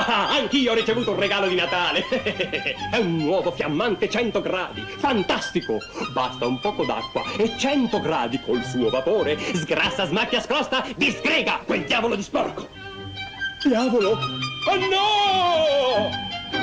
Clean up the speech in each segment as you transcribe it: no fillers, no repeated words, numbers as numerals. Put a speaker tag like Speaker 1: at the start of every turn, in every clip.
Speaker 1: Anch'io ho ricevuto un regalo di Natale. È un nuovo fiammante 100 gradi. Fantastico. Basta un poco d'acqua e 100 gradi col suo vapore sgrassa, smacchia, scrosta, disgrega quel diavolo di sporco. Diavolo! Oh no!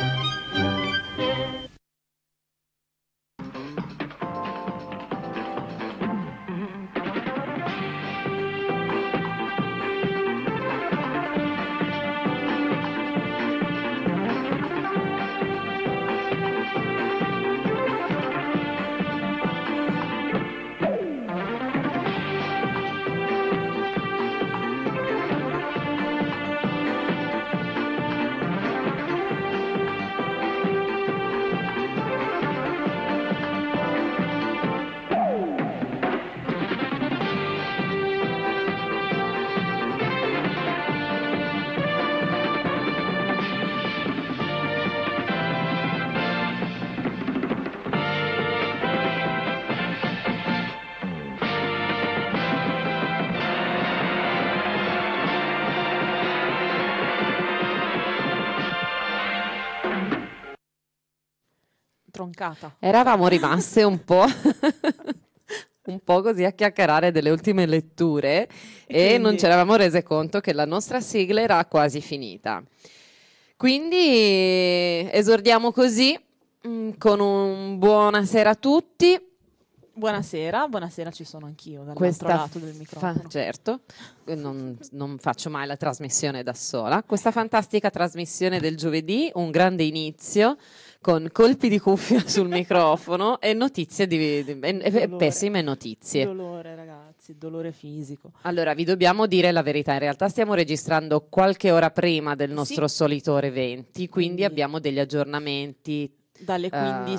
Speaker 2: Troncata.
Speaker 3: Eravamo rimaste un po' un po' così a chiacchierare delle ultime letture e
Speaker 2: quindi
Speaker 3: non ci eravamo rese conto che la nostra sigla era quasi finita. Quindi esordiamo così con un buonasera a tutti.
Speaker 2: Buonasera, ci sono anch'io dall'altro lato del microfono.
Speaker 3: Certo, non faccio mai la trasmissione da sola. Questa fantastica trasmissione del giovedì, un grande inizio con colpi di cuffia sul microfono e notizie pessime notizie.
Speaker 2: Dolore, ragazzi, dolore fisico.
Speaker 3: Allora, vi dobbiamo dire la verità, in realtà stiamo registrando qualche ora prima del nostro solito ore 20, quindi abbiamo degli aggiornamenti
Speaker 2: dalle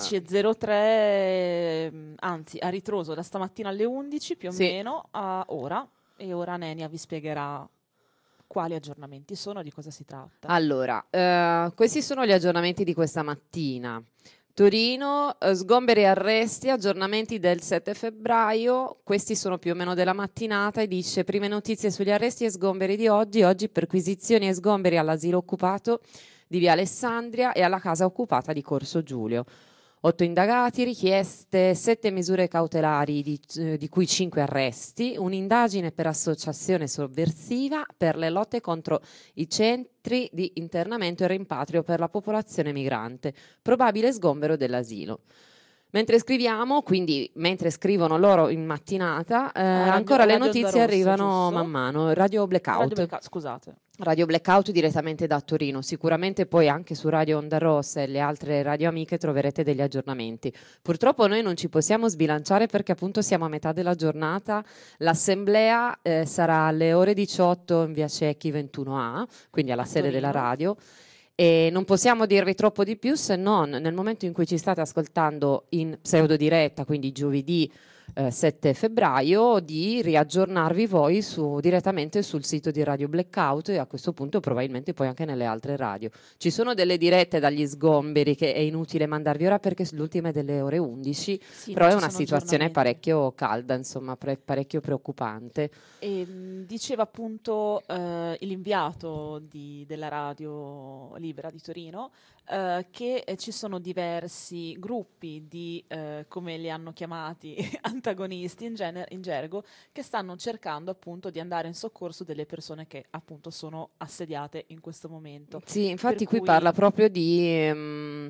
Speaker 2: 15.03, anzi a ritroso da stamattina alle 11 più o meno a ora, e ora Nenia vi spiegherà quali aggiornamenti sono, di cosa si tratta.
Speaker 3: Allora, questi sono gli aggiornamenti di questa mattina. Torino, sgomberi e arresti, aggiornamenti del 7 febbraio, questi sono più o meno della mattinata e dice prime notizie sugli arresti e sgomberi di oggi perquisizioni e sgomberi all'asilo occupato di Via Alessandria e alla casa occupata di Corso Giulio. 8 indagati, richieste 7 misure cautelari di cui 5 arresti, un'indagine per associazione sovversiva per le lotte contro i centri di internamento e rimpatrio per la popolazione migrante, probabile sgombero dell'asilo. Mentre scriviamo, quindi mentre scrivono loro in mattinata, ancora le notizie arrivano man mano. Radio Blackout.
Speaker 2: Scusate.
Speaker 3: Radio Blackout direttamente da Torino. Sicuramente poi anche su Radio Onda Rossa e le altre radio amiche troverete degli aggiornamenti. Purtroppo noi non ci possiamo sbilanciare perché appunto siamo a metà della giornata. L'assemblea sarà alle ore 18 in via Cecchi 21A, quindi alla sede della radio. E non possiamo dirvi troppo di più se non nel momento in cui ci state ascoltando in pseudo diretta, quindi giovedì 7 febbraio, di riaggiornarvi voi direttamente sul sito di Radio Blackout e a questo punto probabilmente poi anche nelle altre radio. Ci sono delle dirette dagli sgomberi che è inutile mandarvi ora perché l'ultima è delle ore 11, però è una situazione parecchio calda, insomma, parecchio preoccupante.
Speaker 2: E diceva appunto l'inviato della radio libera di Torino che ci sono diversi gruppi di, come li hanno chiamati, antagonisti in gergo, che stanno cercando appunto di andare in soccorso delle persone che appunto sono assediate in questo momento.
Speaker 3: Sì, infatti qui parla proprio di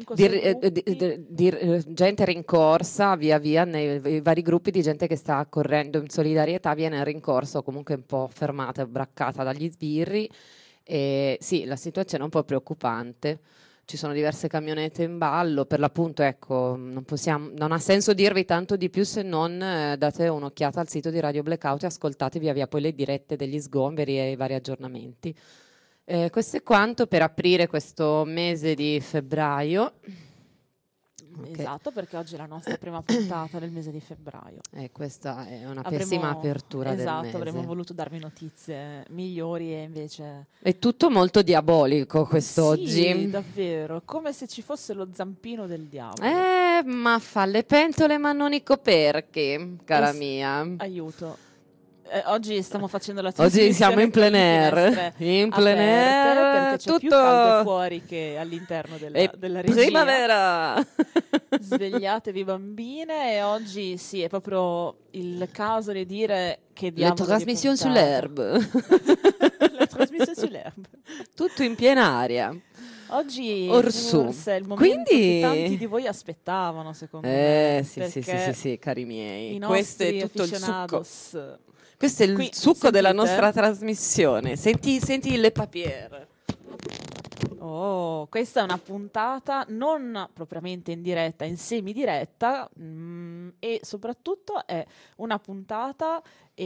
Speaker 3: gente rincorsa via via nei vari gruppi di gente che sta correndo in solidarietà, viene rincorso, comunque un po' fermata, braccata dagli sbirri. E sì, la situazione è un po' preoccupante. Ci sono diverse camionette in ballo, per l'appunto, ecco, non ha senso dirvi tanto di più se non date un'occhiata al sito di Radio Blackout e ascoltate via via poi le dirette degli sgomberi e i vari aggiornamenti. Questo è quanto per aprire questo mese di febbraio.
Speaker 2: Esatto, perché oggi è la nostra prima puntata del mese di febbraio.
Speaker 3: Questa è una pessima apertura del mese.
Speaker 2: Esatto, avremmo voluto darvi notizie migliori e invece...
Speaker 3: È tutto molto diabolico quest'oggi.
Speaker 2: Sì, davvero, come se ci fosse lo zampino del diavolo.
Speaker 3: Ma fa le pentole ma non i coperchi, cara mia.
Speaker 2: Aiuto. Oggi stiamo facendo la
Speaker 3: Oggi
Speaker 2: trasmissione
Speaker 3: siamo in
Speaker 2: con
Speaker 3: plein
Speaker 2: le
Speaker 3: air.
Speaker 2: finestre
Speaker 3: In plein
Speaker 2: aperte,
Speaker 3: air,
Speaker 2: perché c'è più
Speaker 3: tutto-
Speaker 2: caldo fuori che all'interno della regia.
Speaker 3: Primavera!
Speaker 2: Svegliatevi bambine, e oggi sì, è proprio il caso di dire che
Speaker 3: La
Speaker 2: diavolo di
Speaker 3: trasmissione
Speaker 2: puntata.
Speaker 3: sull'herbe.
Speaker 2: La trasmissione sull'herbe.
Speaker 3: Tutto in piena aria.
Speaker 2: Oggi
Speaker 3: Orsù.
Speaker 2: forse è il momento
Speaker 3: Quindi-
Speaker 2: che tanti di voi aspettavano, secondo me.
Speaker 3: Sì, cari miei.
Speaker 2: I
Speaker 3: Questo è
Speaker 2: nostri
Speaker 3: tutto il succo.
Speaker 2: aficionados.
Speaker 3: Questo è il
Speaker 2: Qui,
Speaker 3: succo della
Speaker 2: sentite?
Speaker 3: nostra trasmissione. Senti le papiere.
Speaker 2: Oh, questa è una puntata non propriamente in diretta, in semidiretta, e soprattutto è una puntata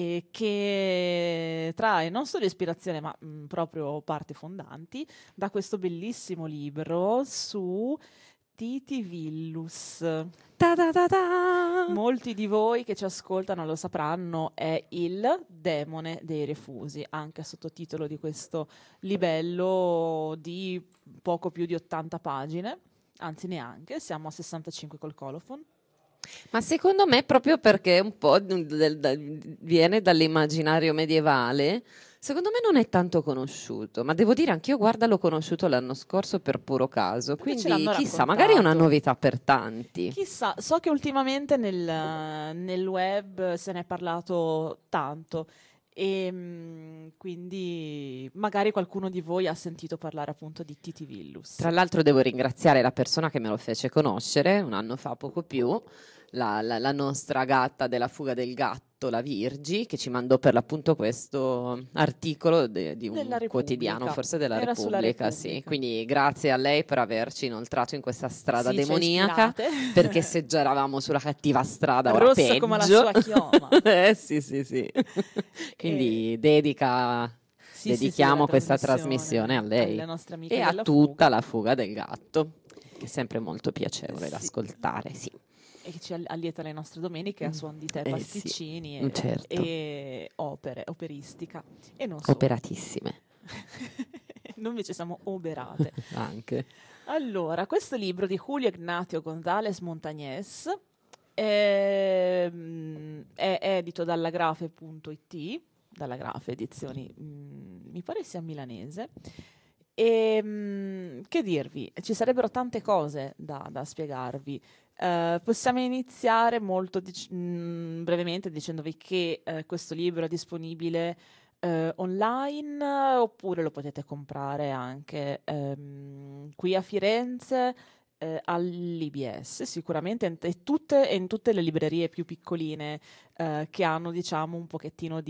Speaker 2: che trae non solo ispirazione, ma proprio parti fondanti da questo bellissimo libro su Titi Villus.
Speaker 3: Ta ta ta ta.
Speaker 2: Molti di voi che ci ascoltano lo sapranno, è il demone dei refusi, anche a sottotitolo di questo libello di poco più di 80 pagine, anzi neanche, siamo a 65 col colophon.
Speaker 3: Ma secondo me proprio perché un po' viene dall'immaginario medievale, secondo me non è tanto conosciuto, ma devo dire anch'io, guarda, l'ho conosciuto l'anno scorso per puro caso,
Speaker 2: Perché ce
Speaker 3: quindi
Speaker 2: l'hanno
Speaker 3: chissà,
Speaker 2: raccontato.
Speaker 3: magari è una novità per tanti.
Speaker 2: Chissà, so che ultimamente nel web se ne è parlato tanto, e quindi magari qualcuno di voi ha sentito parlare appunto di Titi Villus.
Speaker 3: Tra l'altro devo ringraziare la persona che me lo fece conoscere un anno fa, poco più, la nostra gatta della fuga del gatto, la Virgi, che ci mandò per l'appunto questo articolo di un
Speaker 2: Della Repubblica.
Speaker 3: quotidiano, forse della
Speaker 2: Era sulla
Speaker 3: Repubblica, sì.
Speaker 2: Repubblica.
Speaker 3: Quindi grazie a lei per averci inoltrato in questa strada
Speaker 2: Sì, ci ha
Speaker 3: demoniaca,
Speaker 2: ispirate.
Speaker 3: perché se già eravamo sulla cattiva strada, ora
Speaker 2: Rossa
Speaker 3: peggio.
Speaker 2: come la sua chioma.
Speaker 3: Sì. Quindi dedichiamo
Speaker 2: la
Speaker 3: questa trasmissione a lei
Speaker 2: alle nostre amiche
Speaker 3: e a
Speaker 2: della
Speaker 3: tutta
Speaker 2: fuga,
Speaker 3: la fuga del gatto, che è sempre molto piacevole da
Speaker 2: Sì.
Speaker 3: ascoltare, sì.
Speaker 2: e che ci allieta le nostre domeniche a suon di tè,
Speaker 3: Sì.
Speaker 2: pasticcini
Speaker 3: Certo.
Speaker 2: e operistica. E non solo.
Speaker 3: Operatissime
Speaker 2: Noi invece siamo oberate.
Speaker 3: anche.
Speaker 2: Allora, questo libro di Julio Ignacio González Montañez è edito dalla Grafe.it, dalla Grafe Edizioni, mi pare sia milanese. E che dirvi, ci sarebbero tante cose da spiegarvi. Possiamo iniziare molto brevemente dicendovi che questo libro è disponibile online, oppure lo potete comprare anche qui a Firenze all'IBS, sicuramente in tutte le librerie più piccoline che hanno, diciamo, un pochettino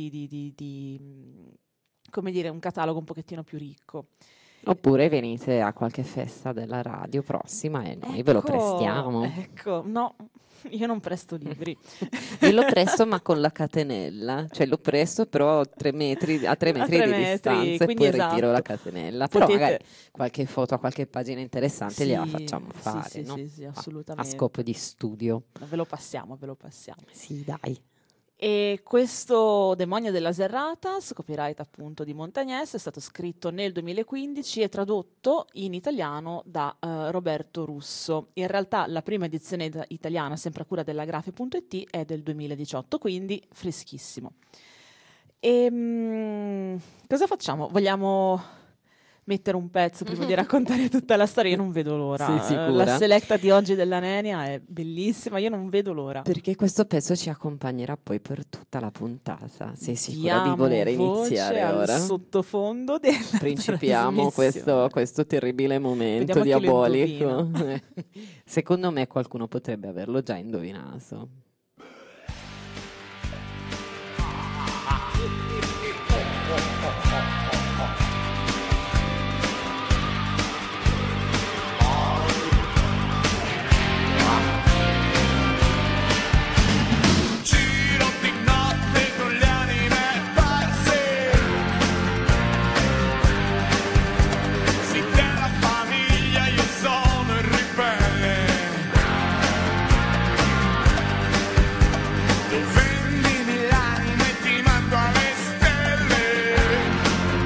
Speaker 2: come dire, un catalogo un pochettino più ricco.
Speaker 3: Oppure venite a qualche festa della radio prossima e noi ve lo prestiamo.
Speaker 2: Ecco, no, io non presto libri.
Speaker 3: Io lo presto ma con la catenella, cioè lo presto però a 3 metri di distanza e
Speaker 2: quindi
Speaker 3: poi
Speaker 2: esatto.
Speaker 3: ritiro la catenella. Però
Speaker 2: Potete-
Speaker 3: magari qualche foto a qualche pagina interessante gliela
Speaker 2: Sì,
Speaker 3: facciamo
Speaker 2: sì,
Speaker 3: fare,
Speaker 2: sì,
Speaker 3: no?
Speaker 2: sì,
Speaker 3: A
Speaker 2: assolutamente.
Speaker 3: scopo di studio.
Speaker 2: Ve lo passiamo.
Speaker 3: Sì, dai.
Speaker 2: E questo Demonio della Serratas, copyright appunto di Montañez, è stato scritto nel 2015 e tradotto in italiano da Roberto Russo. In realtà la prima edizione italiana, sempre a cura della Grafe.it, è del 2018, quindi freschissimo. Cosa facciamo? Vogliamo mettere un pezzo prima di raccontare tutta la storia? Io non vedo l'ora.
Speaker 3: Sei sicura?
Speaker 2: La selecta di oggi della Nenia è bellissima, io non vedo l'ora.
Speaker 3: Perché questo pezzo ci accompagnerà poi per tutta la puntata. Sei sicura di
Speaker 2: Diamo
Speaker 3: voler
Speaker 2: voce
Speaker 3: iniziare
Speaker 2: al
Speaker 3: ora?
Speaker 2: sottofondo della
Speaker 3: Principiamo
Speaker 2: trasmissione.
Speaker 3: questo terribile momento
Speaker 2: Vediamo chi lo
Speaker 3: diabolico. Secondo me qualcuno potrebbe averlo già indovinato.
Speaker 4: Giro di notte con le anime perse, si chiama famiglia, io sono il ribelle. Tu vendimi l'anima e ti mando alle stelle.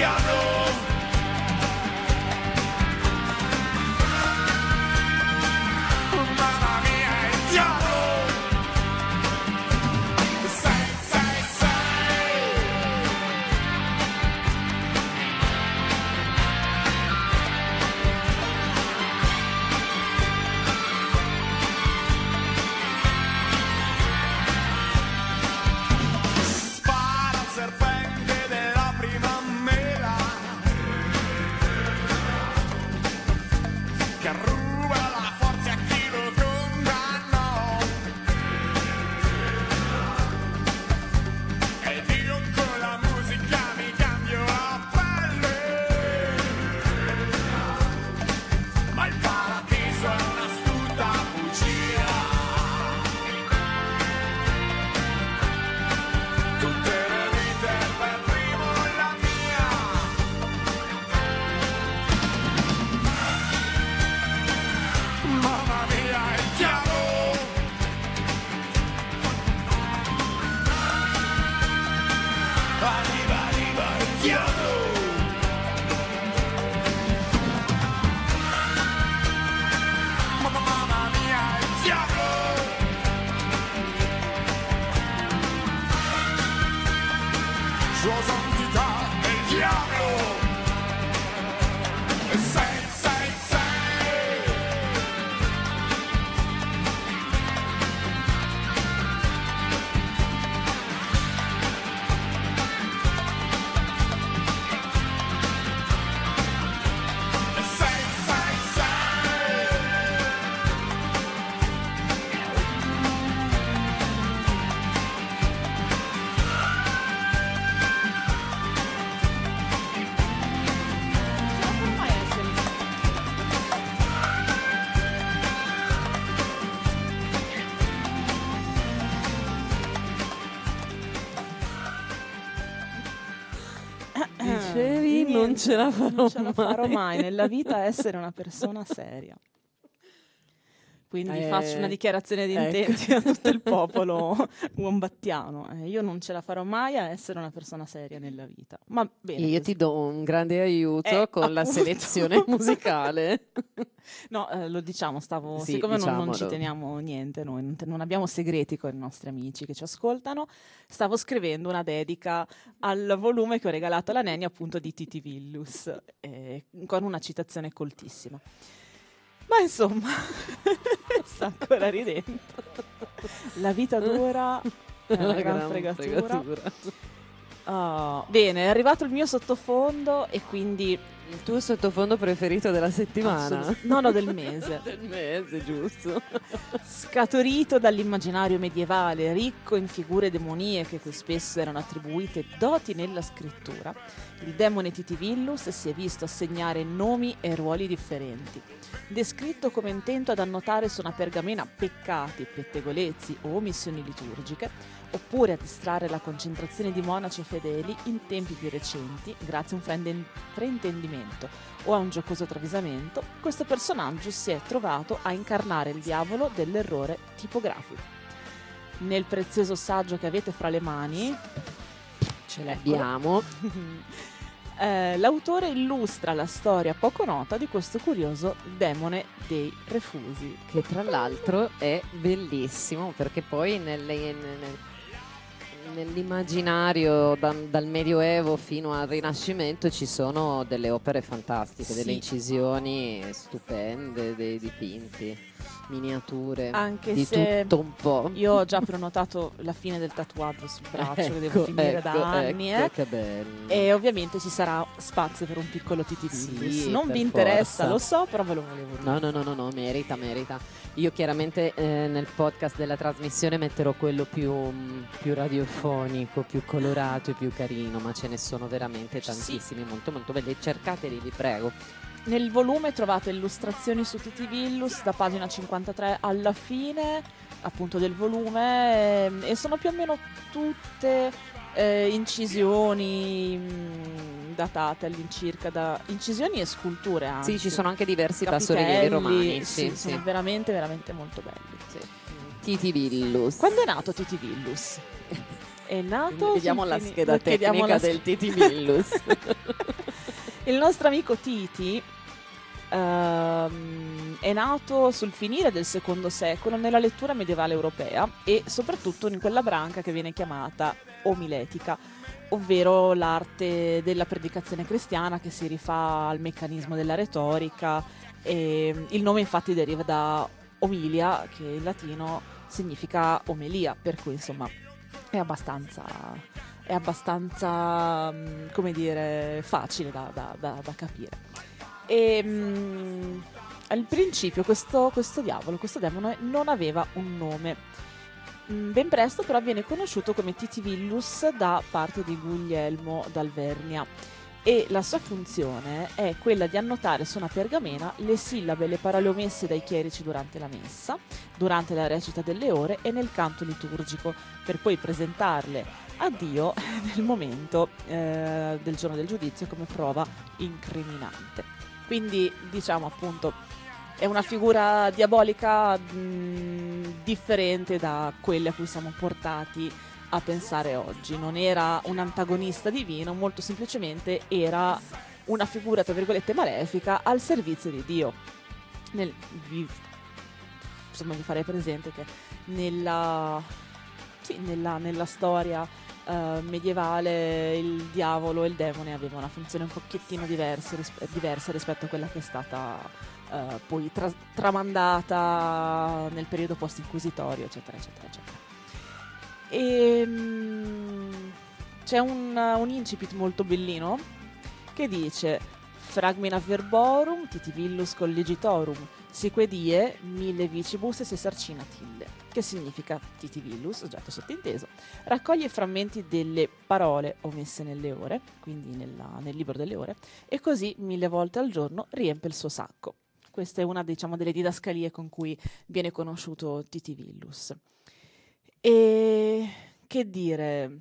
Speaker 4: diavolo. Mamma mia, il diavolo. 666. Spara al serpente della prima mela che ruba la forza a chi lo condannò. Ed io con la musica mi cambio la pelle, ma il paradiso è un'astuta bugia. Tutte le vite per primo la mia. Mamma mia, il diavolo. Arriva il diavolo. Mamma mia, il diavolo. Sua santità è il diavolo. 666.
Speaker 2: Come mai essere
Speaker 3: Dicevi, non
Speaker 2: Niente,
Speaker 3: ce la farò
Speaker 2: non ce la farò
Speaker 3: mai.
Speaker 2: mai nella vita a essere una persona seria. Quindi faccio una dichiarazione di
Speaker 3: ecco.
Speaker 2: intenti a tutto il popolo wombattiano. Io non ce la farò mai a essere una persona seria nella vita. Ma bene.
Speaker 3: Io
Speaker 2: così.
Speaker 3: ti do un grande aiuto con la
Speaker 2: appunto.
Speaker 3: selezione musicale.
Speaker 2: No, lo diciamo,
Speaker 3: Sì,
Speaker 2: siccome non ci
Speaker 3: diciamolo.
Speaker 2: teniamo niente, noi non abbiamo segreti con i nostri amici che ci ascoltano, stavo scrivendo una dedica al volume che ho regalato alla Neni, appunto di Titi Villus, con una citazione coltissima. Ma insomma, sta ancora ridendo. La vita dura è una gran fregatura. Bene, è arrivato il mio sottofondo e quindi...
Speaker 3: Il tuo sottofondo preferito della settimana?
Speaker 2: No, del mese.
Speaker 3: Del mese, giusto.
Speaker 2: Scaturito dall'immaginario medievale, ricco in figure demoniache cui spesso erano attribuite doti nella scrittura, il demone Titivillus si è visto assegnare nomi e ruoli differenti. Descritto come intento ad annotare su una pergamena peccati, pettegolezzi o omissioni liturgiche, oppure a distrarre la concentrazione di monaci e fedeli in tempi più recenti, grazie a un fraintendimento o a un giocoso travisamento, questo personaggio si è trovato a incarnare il diavolo dell'errore tipografico. Nel prezioso saggio che avete fra le mani, ce
Speaker 3: Abbiamo.
Speaker 2: l'autore illustra la storia poco nota di questo curioso demone dei refusi.
Speaker 3: Che tra l'altro è bellissimo perché poi nell'immaginario dal Medioevo fino al Rinascimento ci sono delle opere fantastiche, delle
Speaker 2: Sì.
Speaker 3: incisioni stupende, dei dipinti, miniature,
Speaker 2: Anche
Speaker 3: di
Speaker 2: se
Speaker 3: tutto un po'.
Speaker 2: io ho già prenotato la fine del tatuaggio sul braccio che devo finire da anni.
Speaker 3: Che bello.
Speaker 2: E ovviamente ci sarà spazio per un piccolo Titivillus.
Speaker 3: Sì,
Speaker 2: Non
Speaker 3: per
Speaker 2: vi interessa,
Speaker 3: forza.
Speaker 2: lo so, però ve lo volevo dire.
Speaker 3: No, merita. Io chiaramente nel podcast della trasmissione metterò quello più radiofonico, più colorato e più carino, ma ce ne sono veramente tantissimi, molto molto belli. Cercateli, vi prego.
Speaker 2: Nel volume trovate illustrazioni su Titivillus da pagina 53 alla fine, appunto, del volume, e sono più o meno tutte incisioni datate all'incirca da incisioni e sculture, anzi.
Speaker 3: Sì, ci sono anche diversi
Speaker 2: Capitelli,
Speaker 3: bassorilievi romani.
Speaker 2: sì, sono veramente veramente molto belli.
Speaker 3: Sì. Titivillus.
Speaker 2: Quando è nato Titivillus? È nato
Speaker 3: Vediamo la
Speaker 2: sul
Speaker 3: scheda
Speaker 2: chiediamo
Speaker 3: tecnica
Speaker 2: la
Speaker 3: del Titivillus.
Speaker 2: Il nostro amico Titi è nato sul finire del secondo secolo nella lettura medievale europea e soprattutto in quella branca che viene chiamata omiletica, ovvero l'arte della predicazione cristiana che si rifà al meccanismo della retorica. E il nome infatti deriva da omilia, che in latino significa omelia, per cui insomma è abbastanza come dire, facile da capire. E al principio questo demone non aveva un nome. Ben presto però viene conosciuto come Titivillus da parte di Guglielmo d'Alvernia e la sua funzione è quella di annotare su una pergamena le sillabe e le parole omesse dai chierici durante la messa, durante la recita delle ore e nel canto liturgico, per poi presentarle a Dio nel momento del giorno del giudizio come prova incriminante. Quindi diciamo appunto è una figura diabolica differente da quelle a cui siamo portati a pensare oggi. Non era un antagonista divino, molto semplicemente era una figura tra virgolette malefica al servizio di Dio. Vi farei presente che nella storia medievale il diavolo e il demone avevano una funzione un pochettino diversa rispetto a quella che è stata poi tramandata nel periodo post-inquisitorio, eccetera, eccetera, eccetera. E c'è un incipit molto bellino che dice: Fragmina verborum titivillus collegitorum sique die mille vicibus et sesarcina tille, che significa titivillus, oggetto sottinteso, raccoglie i frammenti delle parole omesse nelle ore, quindi nel libro delle ore, e così 1000 volte al giorno riempie il suo sacco. Questa è una, diciamo, delle didascalie con cui viene conosciuto Titivillus. E che dire?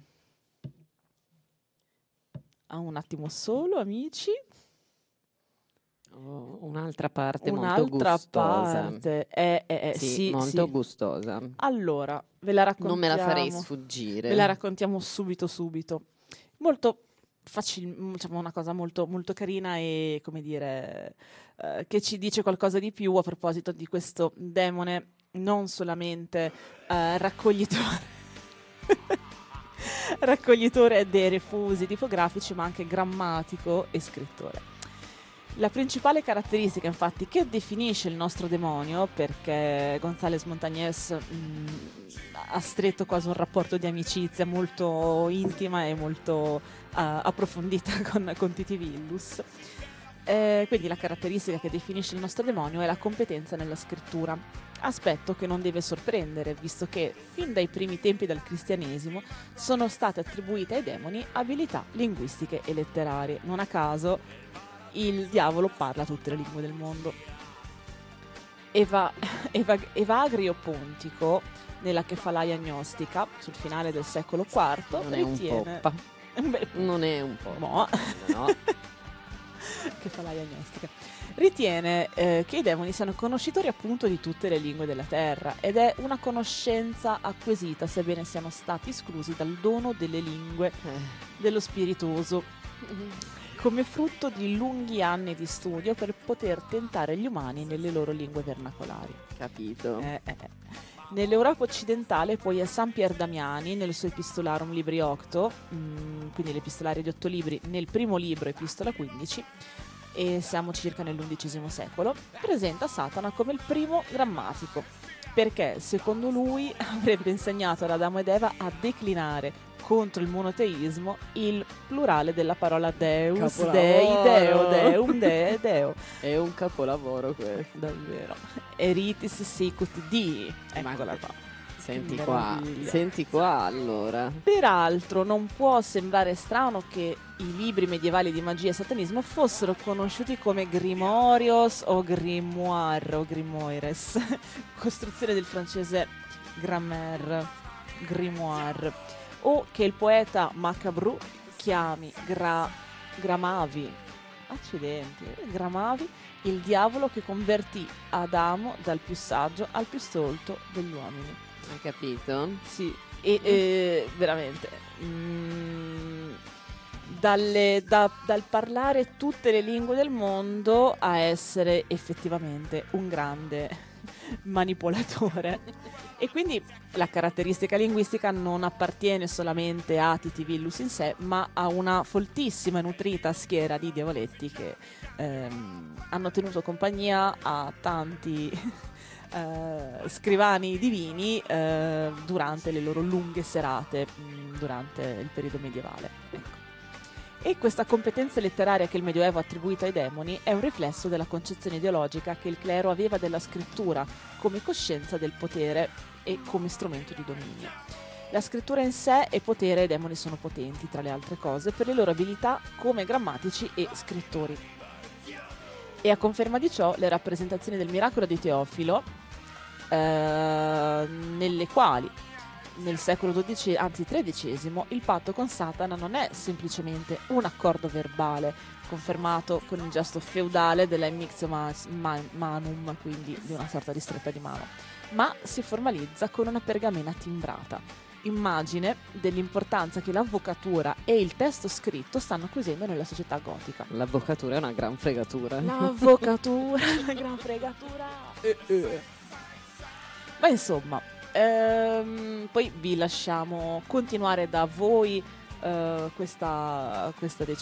Speaker 2: Un attimo solo, amici.
Speaker 3: Un'altra parte molto gustosa.
Speaker 2: Sì,
Speaker 3: molto
Speaker 2: sì.
Speaker 3: gustosa.
Speaker 2: Allora, ve la raccontiamo.
Speaker 3: Non me la farei sfuggire.
Speaker 2: Ve la raccontiamo subito. Molto facile, diciamo una cosa molto, molto carina e, come dire, che ci dice qualcosa di più a proposito di questo demone non solamente raccoglitore dei refusi tipografici, ma anche grammatico e scrittore. La principale caratteristica, infatti, che definisce il nostro demonio, perché González Montañés ha stretto quasi un rapporto di amicizia molto intima e molto approfondita con Titivillus. Quindi la caratteristica che definisce il nostro demonio è la competenza nella scrittura, aspetto che non deve sorprendere, visto che fin dai primi tempi del cristianesimo sono state attribuite ai demoni abilità linguistiche e letterarie. Non a caso il diavolo parla tutte le lingue del mondo. Evagrio Pontico, nella Kefalaia Gnostica, sul finale del secolo IV,
Speaker 3: non è un poppa. Non è un po'. No.
Speaker 2: Kefalaia Gnostica. Ritiene che i demoni siano conoscitori appunto di tutte le lingue della terra ed è una conoscenza acquisita, sebbene siano stati esclusi dal dono delle lingue dello spiritoso, come frutto di lunghi anni di studio per poter tentare gli umani nelle loro lingue vernacolari.
Speaker 3: Capito?
Speaker 2: Nell'Europa occidentale poi è San Pier Damiani nel suo Epistolarum Libri Octo, quindi l'epistolario di 8 libri, nel primo libro Epistola 15, e siamo circa nell'XI secolo, presenta Satana come il primo grammatico, perché secondo lui avrebbe insegnato ad Adamo ed Eva a declinare contro il monoteismo il plurale della parola Deus,
Speaker 3: Capolavoro.
Speaker 2: Dei, Deo, Deum, De, Deo.
Speaker 3: È un capolavoro questo.
Speaker 2: Davvero. Eritis sicut Dii. Eccola qua.
Speaker 3: Senti qua allora.
Speaker 2: Peraltro non può sembrare strano che i libri medievali di magia e satanismo fossero conosciuti come Grimorios o Grimoire o Grimoires, costruzione del francese grammaire, grimoire, o che il poeta Macabru chiami Gramavi il diavolo che convertì Adamo dal più saggio al più stolto degli uomini.
Speaker 3: Hai capito?
Speaker 2: Sì, e veramente dal parlare tutte le lingue del mondo a essere effettivamente un grande manipolatore. E quindi la caratteristica linguistica non appartiene solamente a Titi Villus in sé, ma a una foltissima e nutrita schiera di diavoletti che hanno tenuto compagnia a tanti scrivani divini durante le loro lunghe serate durante il periodo medievale. Ecco. E questa competenza letteraria che il Medioevo ha attribuito ai demoni è un riflesso della concezione ideologica che il clero aveva della scrittura come coscienza del potere e come strumento di dominio. La scrittura in sé è potere e i demoni sono potenti, tra le altre cose, per le loro abilità come grammatici e scrittori. E a conferma di ciò le rappresentazioni del miracolo di Teofilo, nelle quali nel secolo XII, anzi XIII, il patto con Satana non è semplicemente un accordo verbale confermato con il gesto feudale della immixio manum, quindi di una sorta di stretta di mano, ma si formalizza con una pergamena timbrata, immagine dell'importanza che l'avvocatura e il testo scritto stanno acquisendo nella società gotica.
Speaker 3: L'avvocatura è una gran fregatura.
Speaker 2: L'avvocatura è una gran fregatura. Ma insomma, poi vi lasciamo continuare da voi questa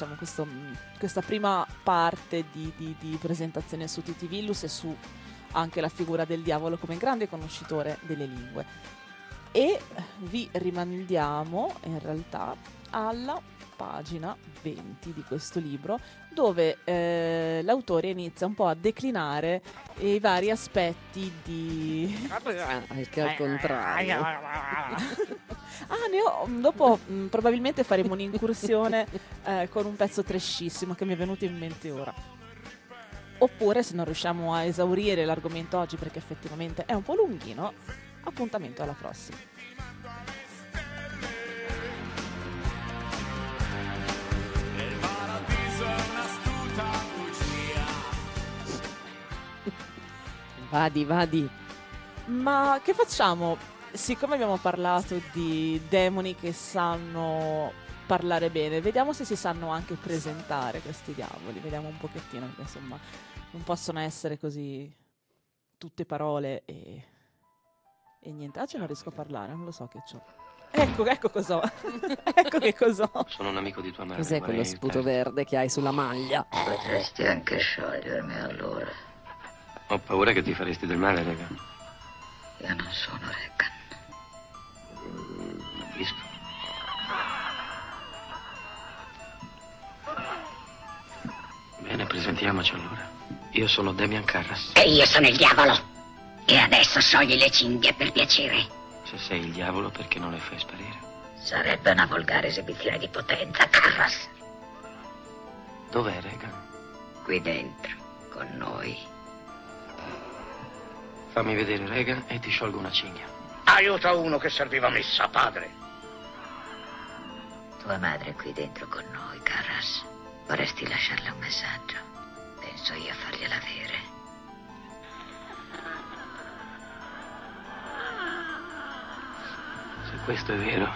Speaker 2: prima parte di presentazione su Titi Villus e su anche la figura del diavolo come grande conoscitore delle lingue. E vi rimandiamo in realtà alla pagina 20 di questo libro, dove l'autore inizia un po' a declinare i vari aspetti di...
Speaker 3: Anche al contrario.
Speaker 2: Dopo probabilmente faremo un'incursione con un pezzo trashissimo che mi è venuto in mente ora. Oppure, se non riusciamo a esaurire l'argomento oggi, perché effettivamente è un po' lunghino, appuntamento alla prossima.
Speaker 4: Il paradiso è un'astuta bugia.
Speaker 3: Vadi.
Speaker 2: Ma che facciamo? Siccome abbiamo parlato di demoni che sanno parlare bene, vediamo se si sanno anche presentare questi diavoli. Vediamo un pochettino, perché insomma non possono essere così tutte parole e niente. Oggi non riesco a parlare, non lo so che c'ho. Ecco cos'ho. Ecco che cos'ho.
Speaker 5: Sono un amico di tua madre.
Speaker 3: Cos'è quello
Speaker 5: vorrei
Speaker 3: sputo
Speaker 5: aiutarti.
Speaker 3: verde che hai sulla maglia?
Speaker 6: Potresti anche sciogliermi allora.
Speaker 5: Ho paura che ti faresti del male, raga.
Speaker 6: Io non sono Regan.
Speaker 5: Capisco. Bene, presentiamoci allora. Io sono Damian Carras.
Speaker 6: E io sono il diavolo. E adesso sciogli le cinghie per piacere.
Speaker 5: Se sei il diavolo, perché non le fai sparire?
Speaker 6: Sarebbe una volgare esibizione di potenza, Carras.
Speaker 5: Dov'è Regan?
Speaker 6: Qui dentro, con noi.
Speaker 5: Fammi vedere Regan e ti sciolgo una cinghia.
Speaker 7: Aiuta uno che serviva messa, padre.
Speaker 6: Tua madre è qui dentro con noi, Carras. Vorresti lasciarle un messaggio? Penso io a fargliela avere.
Speaker 5: Se questo è vero,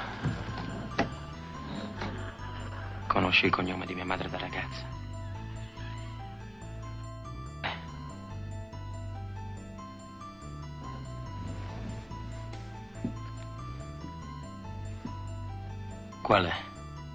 Speaker 5: conosci il cognome di mia madre da ragazza? Qual è?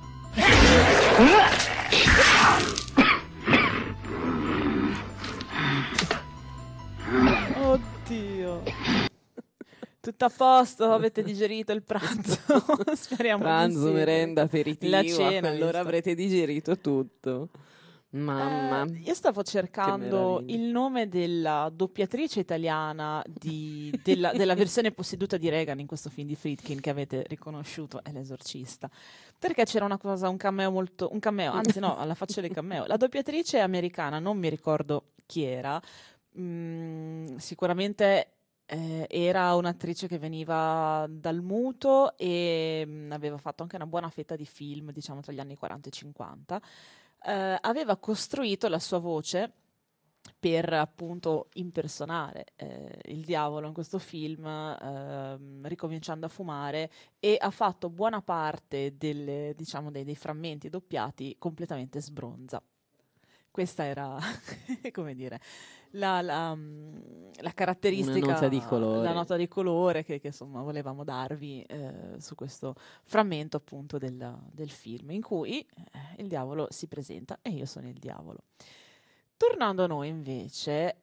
Speaker 2: Oddio. Tutto a posto, avete digerito il pranzo? Speriamo
Speaker 3: Pranzo,
Speaker 2: insieme.
Speaker 3: merenda, aperitivo.
Speaker 2: La cena.
Speaker 3: Allora
Speaker 2: visto.
Speaker 3: avrete digerito tutto. Mamma.
Speaker 2: Io stavo cercando
Speaker 3: meraviglia.
Speaker 2: il nome della doppiatrice italiana della versione posseduta di Regan in questo film di Friedkin che avete riconosciuto, è l'esorcista. Perché c'era un cameo, anzi no, alla faccia del cameo. La doppiatrice americana, non mi ricordo chi era, sicuramente era un'attrice che veniva dal muto e aveva fatto anche una buona fetta di film, diciamo tra gli anni 40 e 50. Aveva costruito la sua voce per appunto impersonare il diavolo in questo film, ricominciando a fumare, e ha fatto buona parte diciamo, dei frammenti doppiati completamente sbronza. Questa era, come dire, la caratteristica,
Speaker 3: Una nota di colore.
Speaker 2: la nota di colore che insomma volevamo darvi su questo frammento appunto del film, in cui il diavolo si presenta e io sono il diavolo. Tornando a noi invece,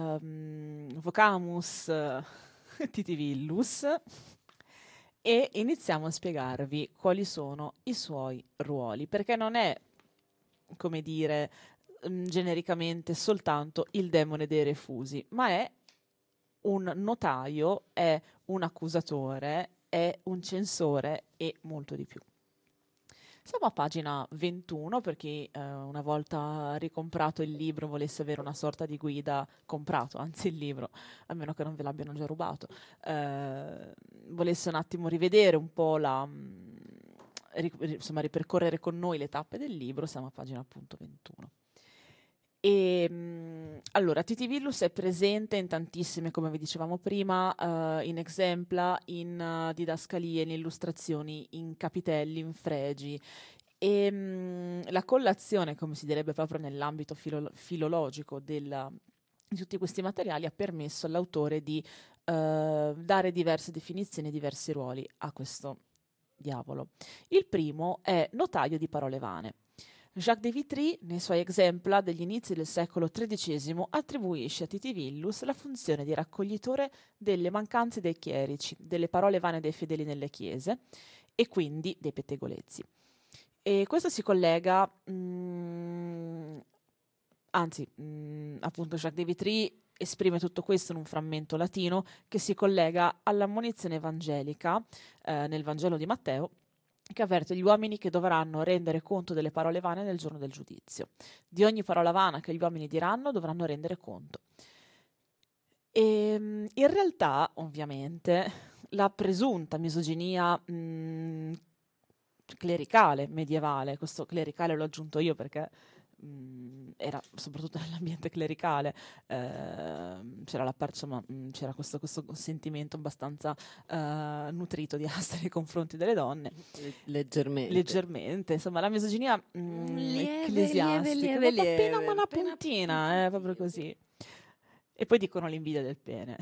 Speaker 2: vocamus titivillus, e iniziamo a spiegarvi quali sono i suoi ruoli, perché non è, come dire, genericamente soltanto il demone dei refusi, ma è un notaio, è un accusatore, è un censore e molto di più. Siamo a pagina 21 per chi una volta ricomprato il libro volesse avere una sorta di guida, comprato anzi il libro, a meno che non ve l'abbiano già rubato, volesse un attimo rivedere un po' insomma ripercorrere con noi le tappe del libro, siamo a pagina appunto 21. Allora, Titivillus è presente in tantissime, come vi dicevamo prima, in exempla, in didascalie, in illustrazioni, in capitelli, in fregi. La collazione, come si direbbe proprio nell'ambito filologico di tutti questi materiali, ha permesso all'autore di dare diverse definizioni e diversi ruoli a questo diavolo. Il primo è notaio di parole vane. Jacques de Vitry, nei suoi exempla degli inizi del secolo XIII, attribuisce a Titivillus la funzione di raccoglitore delle mancanze dei chierici, delle parole vane dei fedeli nelle chiese e quindi dei pettegolezzi. E questo si collega, appunto Jacques de Vitry esprime tutto questo in un frammento latino che si collega all'ammonizione evangelica nel Vangelo di Matteo, che avverte gli uomini che dovranno rendere conto delle parole vane nel giorno del giudizio. Di ogni parola vana che gli uomini diranno dovranno rendere conto. E in realtà, ovviamente, la presunta misoginia clericale, medievale, questo clericale l'ho aggiunto io perché era soprattutto nell'ambiente clericale, c'era c'era questo sentimento abbastanza nutrito di asta nei confronti delle donne, leggermente, insomma la misoginia ecclesiastica, appena una puntina, proprio così. E poi dicono l'invidia del pene.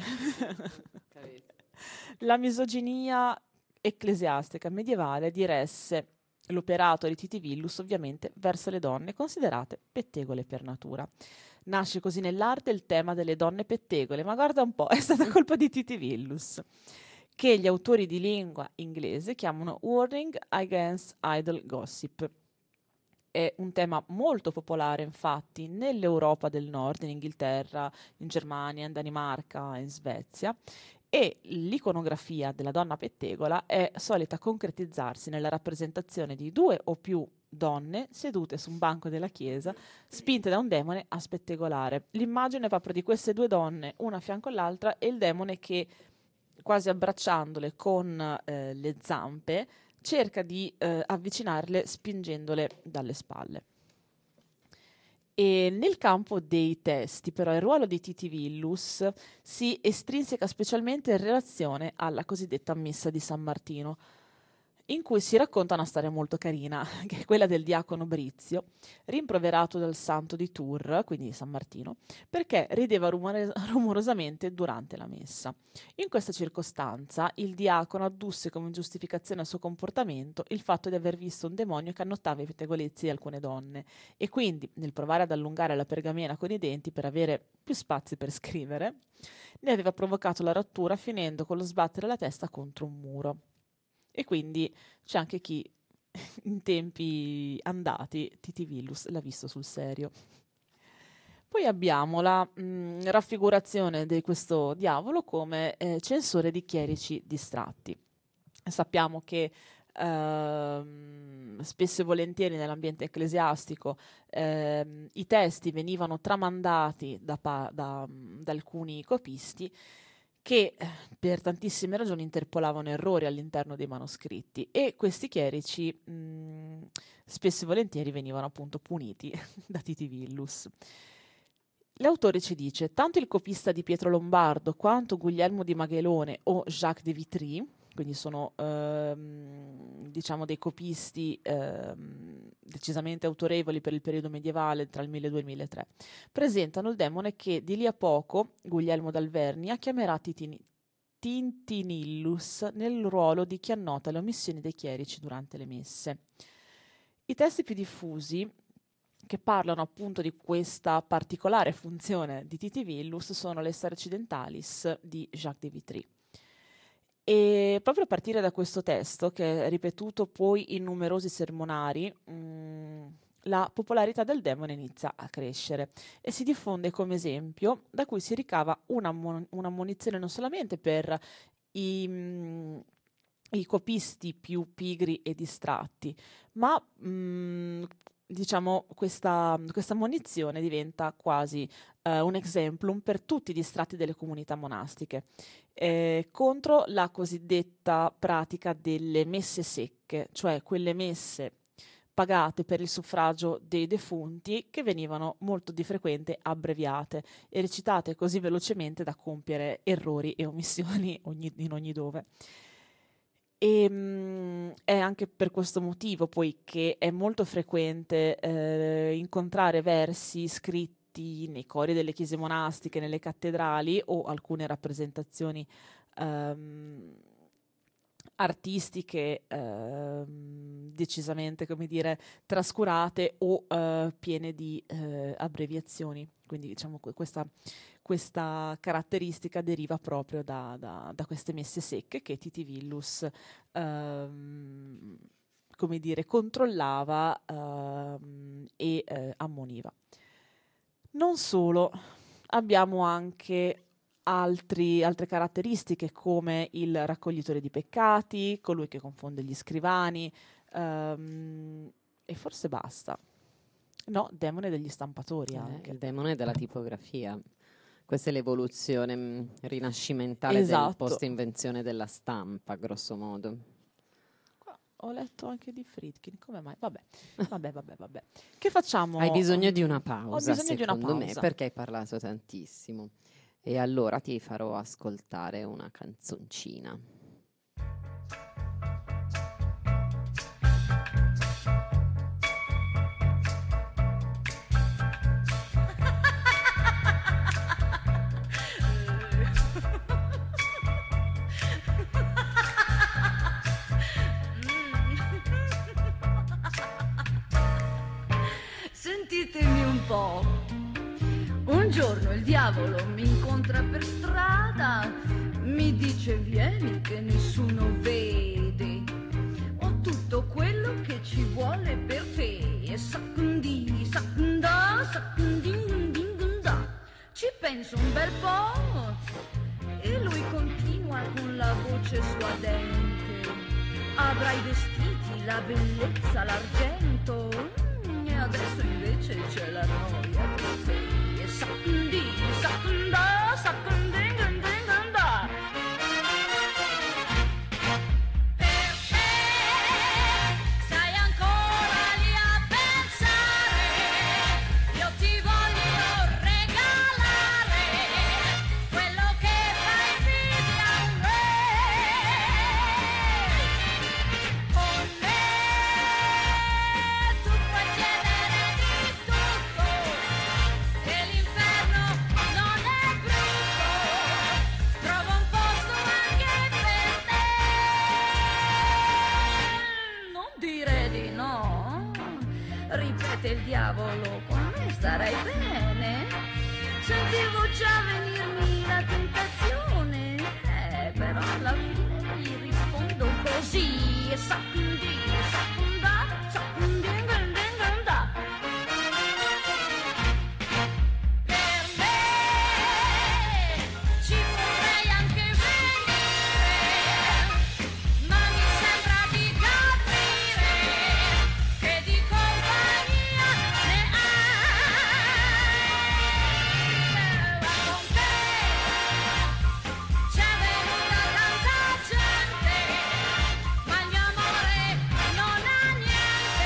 Speaker 2: La misoginia ecclesiastica medievale diresse l'operato di Titivillus ovviamente verso le donne considerate pettegole per natura. Nasce così nell'arte il tema delle donne pettegole, ma guarda un po', è stata colpa di Titivillus, che gli autori di lingua inglese chiamano Warning Against Idle Gossip. È un tema molto popolare, infatti, nell'Europa del Nord, in Inghilterra, in Germania, in Danimarca, in Svezia, e l'iconografia della donna pettegola è solita concretizzarsi nella rappresentazione di due o più donne sedute su un banco della chiesa, spinte da un demone a spettegolare. L'immagine è proprio di queste due donne, una a fianco all'altra, e il demone che, quasi abbracciandole con le zampe, cerca di avvicinarle spingendole dalle spalle. E nel campo dei testi, però, il ruolo di Titivillus si estrinseca specialmente in relazione alla cosiddetta Messa di San Martino, in cui si racconta una storia molto carina, che è quella del diacono Brizio, rimproverato dal santo di Tours, quindi San Martino, perché rideva rumorosamente durante la messa. In questa circostanza il diacono addusse come giustificazione al suo comportamento il fatto di aver visto un demonio che annottava i pettegolezzi di alcune donne, e quindi, nel provare ad allungare la pergamena con i denti per avere più spazi per scrivere, ne aveva provocato la rottura, finendo con lo sbattere la testa contro un muro. E quindi c'è anche chi in tempi andati Titivillus l'ha visto sul serio. Poi abbiamo la raffigurazione di questo diavolo come censore di chierici distratti. Sappiamo che spesso e volentieri nell'ambiente ecclesiastico i testi venivano tramandati da alcuni copisti che per tantissime ragioni interpolavano errori all'interno dei manoscritti, e questi chierici spesso e volentieri venivano appunto puniti da Titivillus. L'autore ci dice: tanto il copista di Pietro Lombardo quanto Guglielmo di Magalone o Jacques de Vitry, quindi sono diciamo dei copisti decisamente autorevoli per il periodo medievale tra il 1200 e il 1300, presentano il demone che di lì a poco Guglielmo d'Alvernia chiamerà Tintinillus nel ruolo di chi annota le omissioni dei chierici durante le messe. I testi più diffusi che parlano appunto di questa particolare funzione di Titivillus sono le Storie Occidentalis di Jacques de Vitry. E proprio a partire da questo testo, che è ripetuto poi in numerosi sermonari, la popolarità del demone inizia a crescere e si diffonde come esempio da cui si ricava un'ammonizione non solamente per i copisti più pigri e distratti, ma diciamo questa ammonizione diventa quasi un exemplum per tutti i distratti delle comunità monastiche contro la cosiddetta pratica delle messe secche, cioè quelle messe pagate per il suffragio dei defunti che venivano molto di frequente abbreviate e recitate così velocemente da compiere errori e omissioni in ogni dove. E è anche per questo motivo poi che è molto frequente incontrare versi scritti nei cori delle chiese monastiche, nelle cattedrali o alcune rappresentazioni artistiche decisamente, come dire, trascurate o piene di abbreviazioni. Quindi diciamo questa caratteristica deriva proprio da queste messe secche che Titivillus come dire, controllava e ammoniva. Non solo, abbiamo anche altre caratteristiche come il raccoglitore di peccati, colui che confonde gli scrivani e forse basta. No, demone degli stampatori anche.
Speaker 3: Il demone della tipografia. Questa è l'evoluzione rinascimentale del
Speaker 2: Esatto.
Speaker 3: post-invenzione della stampa, grosso modo.
Speaker 2: Ho letto anche di Friedkin, come mai? Vabbè. Che facciamo?
Speaker 3: Hai bisogno di una
Speaker 2: Ho
Speaker 3: pausa,
Speaker 2: bisogno di una
Speaker 3: secondo me,
Speaker 2: pausa.
Speaker 3: perché hai parlato tantissimo. E allora ti farò ascoltare una canzoncina.
Speaker 8: Sentitemi un po'. Un giorno il diavolo mi incontra per strada, mi dice vieni che nessuno vede, ho tutto quello che ci vuole per te, e saccundi, saccunda, saccundindindunda. Ci penso un bel po' e lui continua con la voce suadente, avrai i vestiti, la bellezza, l'argento, e adesso invece c'è la noia per te. Saccundi, saccunda, saccundindindindunda. Perché stai ancora lì a pensare? Io ti voglio regalare quello che fa invidia a un re. Con me tu puoi chiedere di tutto, e l'inferno non è brutto, trova un posto anche per te. Non dire di no, ripete il diavolo, con me starai bene. Sentivo già venirmi la tentazione, però alla fine gli rispondo così, e saccundi, saccunda, saccundindindindunda. Per me ci vorrei anche venire, ma mi sembra di capire che di compagnia ne hai. Con te c'è venuta tanta gente, ma il mio amore non ha niente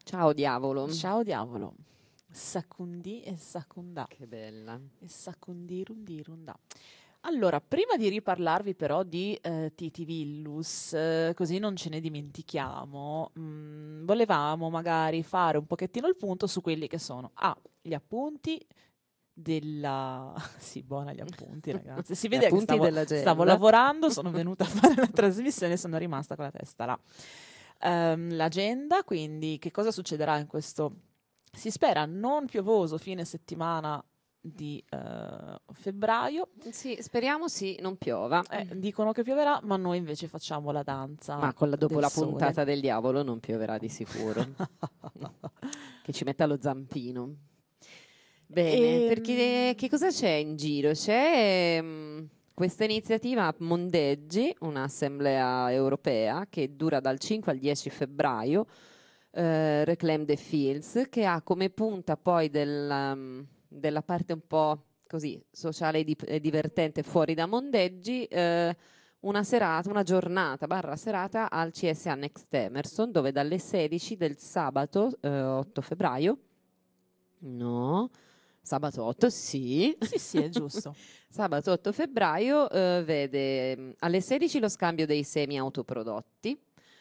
Speaker 3: Ciao diavolo.
Speaker 2: Ciao diavolo. Sacundi e sacundà.
Speaker 3: Che bella.
Speaker 2: E sacundirundirunda. Allora, prima di riparlarvi però di Titi Villus, così non ce ne dimentichiamo, volevamo magari fare un pochettino il punto su quelli che sono gli appunti della... Sì, buona gli appunti, ragazzi. Si vede che stavo lavorando, sono venuta a fare la trasmissione e sono rimasta con la testa là. L'agenda, quindi che cosa succederà in questo, si spera, non piovoso fine settimana di febbraio.
Speaker 3: Sì, speriamo non piova.
Speaker 2: Dicono che pioverà, ma noi invece facciamo la danza.
Speaker 3: Ma dopo
Speaker 2: del
Speaker 3: la
Speaker 2: sole.
Speaker 3: puntata del diavolo non pioverà di sicuro. Che ci metta lo zampino. Bene, perché che cosa c'è in giro? C'è questa iniziativa Mondeggi, un'assemblea europea che dura dal 5 al 10 febbraio, Reclaim the Fields, che ha come punta poi della parte un po' così sociale e divertente fuori da Mondeggi, una giornata / serata al CS Annex Temerson, dove dalle 16 del sabato 8 febbraio, no, sabato 8, sì.
Speaker 2: Sì, è giusto.
Speaker 3: Sabato 8 febbraio vede alle 16 lo scambio dei semi autoprodotti,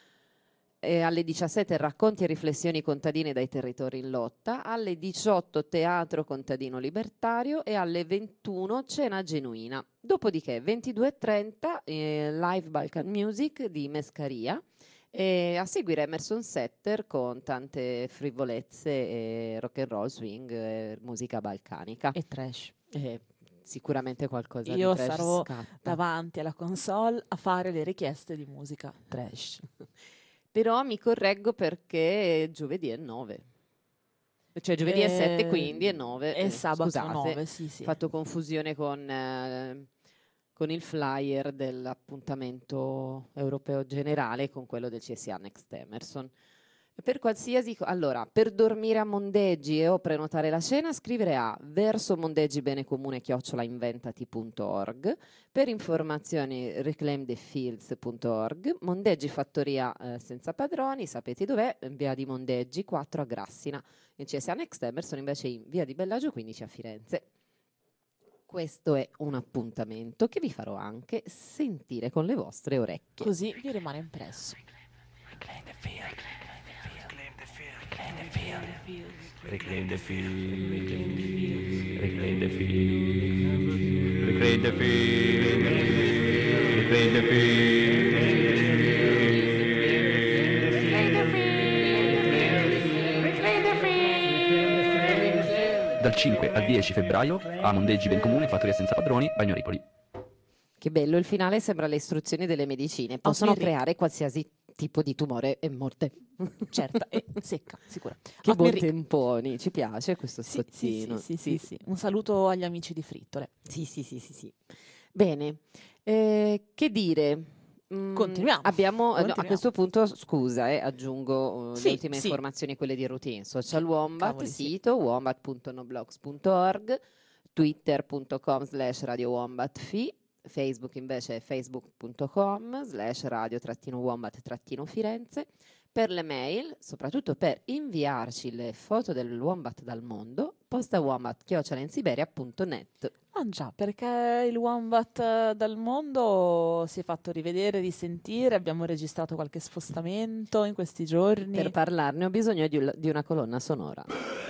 Speaker 3: alle 17 racconti e riflessioni contadine dai territori in lotta, alle 18 teatro contadino libertario e alle 21 cena genuina. Dopodiché 22:30 live Balkan Music di Mescaria, e a seguire Emerson Setter con tante frivolezze e rock and roll, swing, musica balcanica.
Speaker 2: E trash.
Speaker 3: Sicuramente qualcosa
Speaker 2: Io
Speaker 3: di trash
Speaker 2: sarò
Speaker 3: scatta.
Speaker 2: davanti alla console a fare le richieste di musica trash.
Speaker 3: Però mi correggo perché giovedì è 9. Cioè giovedì è 7, quindi è 9.
Speaker 2: E sabato
Speaker 3: scusate,
Speaker 2: 9, sì.
Speaker 3: Ho fatto confusione con il flyer dell'appuntamento europeo generale con quello del CSI Annex Temerson. Per qualsiasi allora, per dormire a Mondeggi o prenotare la cena, scrivere a versomondeggibene@inventati.org. Per informazioni reclaimthefields.org. Mondeggi Fattoria senza padroni, sapete dov'è? Via di Mondeggi 4 a Grassina. Il CSI Annex Temerson invece in via di Bellagio 15 a Firenze. Questo è un appuntamento che vi farò anche sentire con le vostre orecchie.
Speaker 2: Così vi rimane impresso.
Speaker 4: Reclaim the field. Reclaim the field. Reclaim the field. Reclaim the field. Reclaim the field. Reclaim the field.
Speaker 9: Dal 5 al 10 febbraio a Mondeggi Ben Comune, Fattoria senza padroni, Bagno Ripoli.
Speaker 3: Che bello, il finale sembra le istruzioni delle medicine. Possono
Speaker 2: Mirri.
Speaker 3: creare qualsiasi tipo di tumore e morte.
Speaker 2: Certa e secca, sicura.
Speaker 3: Che buon
Speaker 2: Mirri.
Speaker 3: temponi, ci piace questo scottino.
Speaker 2: Sì. Un saluto agli amici di Frittole.
Speaker 3: Sì. Bene, che dire?
Speaker 2: Continuiamo.
Speaker 3: Abbiamo a questo punto, scusa, aggiungo
Speaker 2: Sì,
Speaker 3: le ultime
Speaker 2: sì.
Speaker 3: informazioni, quelle di routine. Social Wombat,
Speaker 2: Cavoli, sì.
Speaker 3: sito wombat.noblogs.org, twitter.com/radio wombatfi, Facebook invece è facebook.com/radio-wombat-firenze. Per le mail, soprattutto per inviarci le foto del wombat dal mondo, posta wombat@insiberia.net.
Speaker 2: Ah già, perché il Wombat dal mondo si è fatto rivedere, risentire, abbiamo registrato qualche spostamento in questi giorni.
Speaker 3: Per parlarne ho bisogno di una colonna sonora.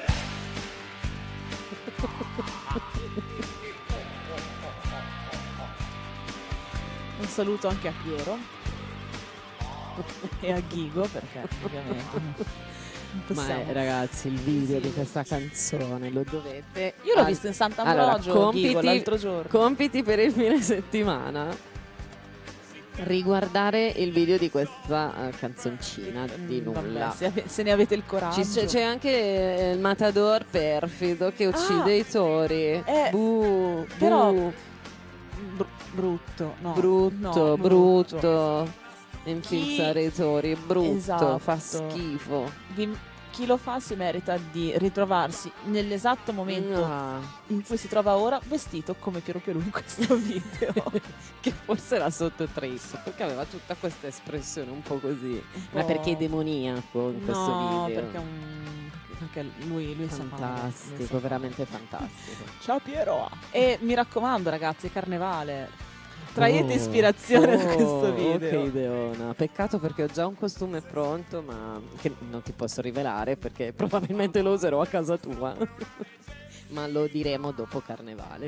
Speaker 2: Un saluto anche a Piero e a Ghigo, perché ovviamente non possiamo.
Speaker 3: Ma ragazzi, il video di questa canzone lo dovete.
Speaker 2: Io l'ho visto in Sant'Ambrogio, Ghigo, l'altro giorno.
Speaker 3: Compiti per il fine settimana: riguardare il video di questa canzoncina di nulla.
Speaker 2: Vabbè, se ne avete il coraggio.
Speaker 3: C'è anche il matador perfido che uccide i tori.
Speaker 2: Però brutto, no,
Speaker 3: brutto,
Speaker 2: no,
Speaker 3: brutto. Infilzare i tori, brutto,
Speaker 2: Esatto.
Speaker 3: fa schifo.
Speaker 2: chi lo fa si merita di ritrovarsi nell'esatto momento in cui si trova ora vestito come Piero Pelù in questo video.
Speaker 3: Che forse era sotto trip, perché aveva tutta questa espressione un po' così. Ma perché è demoniaco in questo
Speaker 2: No,
Speaker 3: video?
Speaker 2: perché lui sa fare,
Speaker 3: Fantastico,
Speaker 2: lui sa fare.
Speaker 3: veramente fantastico.
Speaker 2: Ciao Piero! E mi raccomando ragazzi, carnevale, traete ispirazione da questo video.
Speaker 3: Che ideona. Peccato perché ho già un costume pronto, ma che non ti posso rivelare perché probabilmente lo userò a casa tua. Ma lo diremo dopo carnevale.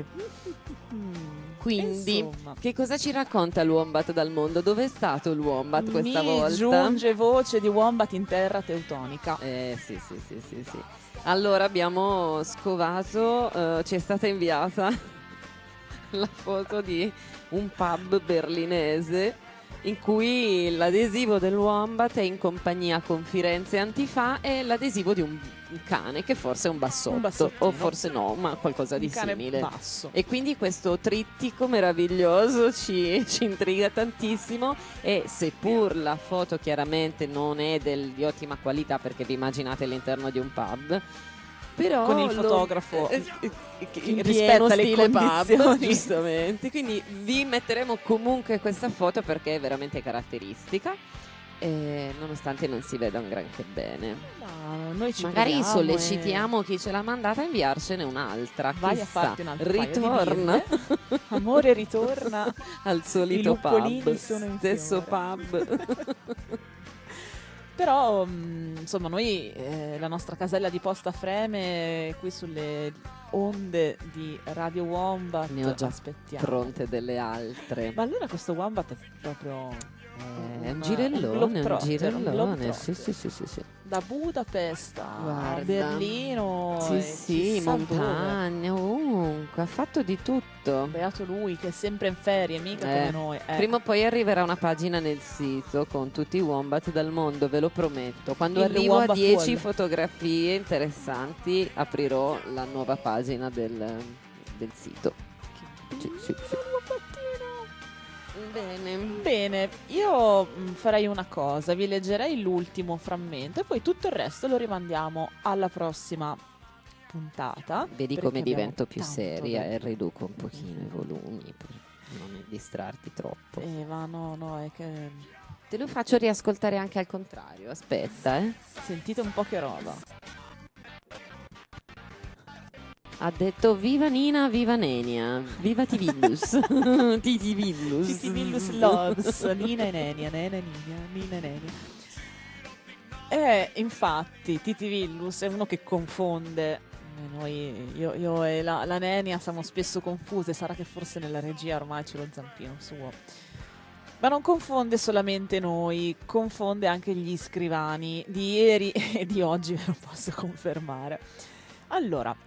Speaker 3: Quindi,
Speaker 2: Insomma,
Speaker 3: che cosa ci racconta l'Wombat dal mondo? Dove è stato l'Wombat questa volta?
Speaker 2: giunge voce di Wombat in terra teutonica.
Speaker 3: Sì. Allora abbiamo scovato, ci è stata inviata la foto di un pub berlinese in cui l'adesivo del Wombat è in compagnia con Firenze Antifa e l'adesivo di un cane che forse è un bassotto o forse no, ma qualcosa di
Speaker 2: Un cane
Speaker 3: simile.
Speaker 2: basso.
Speaker 3: E quindi questo trittico meraviglioso ci intriga tantissimo e seppur la foto chiaramente non è di ottima qualità perché vi immaginate all'interno di un pub, però
Speaker 2: Con il fotografo
Speaker 3: in
Speaker 2: rispetta
Speaker 3: pieno
Speaker 2: le
Speaker 3: stile
Speaker 2: condizioni.
Speaker 3: pub, giustamente. Quindi vi metteremo comunque questa foto perché è veramente caratteristica, nonostante non si veda un granché bene.
Speaker 2: Ma noi ci
Speaker 3: Magari
Speaker 2: proviamo
Speaker 3: sollecitiamo chi ce l'ha mandata a inviarcene un'altra.
Speaker 2: Vai a
Speaker 3: chissà,
Speaker 2: farti un altro paio di
Speaker 3: ritorna
Speaker 2: birre. Amore ritorna.
Speaker 3: al
Speaker 2: I
Speaker 3: solito
Speaker 2: lupolini
Speaker 3: pub,
Speaker 2: sono in
Speaker 3: stesso
Speaker 2: fiore.
Speaker 3: pub.
Speaker 2: Però insomma noi la nostra casella di posta freme qui sulle onde di Radio Wombat
Speaker 3: Ne ho già
Speaker 2: aspettiamo.
Speaker 3: pronte delle altre.
Speaker 2: Ma allora questo Wombat è proprio
Speaker 3: È un girellone,
Speaker 2: globetrotter, un globetrotter.
Speaker 3: Sì.
Speaker 2: Da Budapest a
Speaker 3: Guarda.
Speaker 2: Berlino e
Speaker 3: Sì,
Speaker 2: chissà
Speaker 3: montagna, ovunque, ha fatto di tutto.
Speaker 2: dove. Beato lui che è sempre in ferie, mica come noi.
Speaker 3: Prima o poi arriverà una pagina nel sito con tutti i Wombat dal mondo, ve lo prometto. Quando
Speaker 2: Il
Speaker 3: arrivo a
Speaker 2: Wombat
Speaker 3: 10
Speaker 2: Wall.
Speaker 3: fotografie interessanti aprirò la nuova pagina del sito. Sì.
Speaker 2: Bene, io farei una cosa, vi leggerei l'ultimo frammento e poi tutto il resto lo rimandiamo alla prossima puntata.
Speaker 3: Vedi
Speaker 2: perché
Speaker 3: come divento
Speaker 2: abbiamo
Speaker 3: più
Speaker 2: tanto
Speaker 3: seria
Speaker 2: da
Speaker 3: e riduco un pochino i volumi per non distrarti troppo.
Speaker 2: ma no, è che
Speaker 3: Te lo faccio riascoltare anche al contrario, aspetta,
Speaker 2: sentite un po' che roba.
Speaker 3: Ha detto viva Nina, viva Nenia, viva Tivillus. Tivillus.
Speaker 2: Titivillus loves Nina e Nenia, Nina e Nenia. Infatti Titivillus è uno che confonde. Io e la Nenia siamo spesso confuse, sarà che forse nella regia ormai c'è lo zampino suo. Ma non confonde solamente noi, confonde anche gli scrivani di ieri e di oggi, ve lo posso confermare. Allora,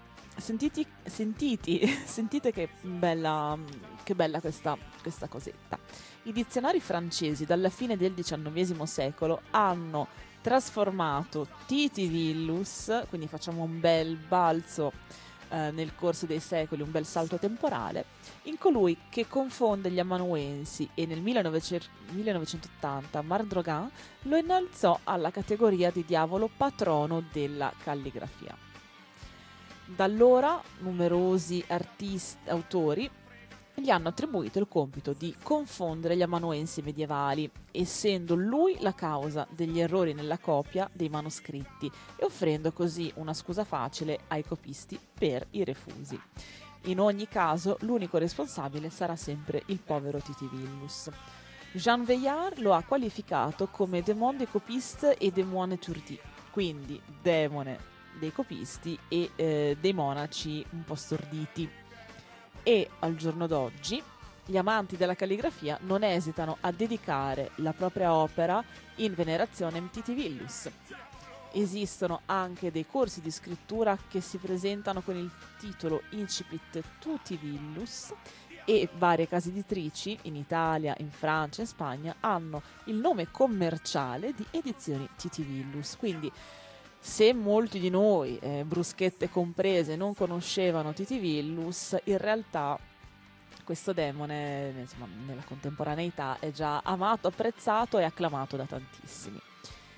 Speaker 2: sentite che bella questa cosetta. I dizionari francesi dalla fine del XIX secolo hanno trasformato Titivillus, quindi facciamo un bel balzo nel corso dei secoli, un bel salto temporale, in colui che confonde gli amanuensi, e nel 1980 Mardrogan lo innalzò alla categoria di diavolo patrono della calligrafia. Da allora numerosi autori gli hanno attribuito il compito di confondere gli amanuensi medievali, essendo lui la causa degli errori nella copia dei manoscritti e offrendo così una scusa facile ai copisti per i refusi. In ogni caso, l'unico responsabile sarà sempre il povero Titivillus. Jean Veillard lo ha qualificato come démon des copistes et démon étourdis, quindi demone dei copisti e dei monaci un po' storditi. E al giorno d'oggi gli amanti della calligrafia non esitano a dedicare la propria opera in venerazione a Titivillus. Esistono anche dei corsi di scrittura che si presentano con il titolo Incipit Tutivillus, e varie case editrici in Italia, in Francia e in Spagna hanno il nome commerciale di Edizioni Titivillus. Quindi se molti di noi, bruschette comprese, non conoscevano Titivillus, in realtà questo demone, insomma, nella contemporaneità è già amato, apprezzato e acclamato da tantissimi.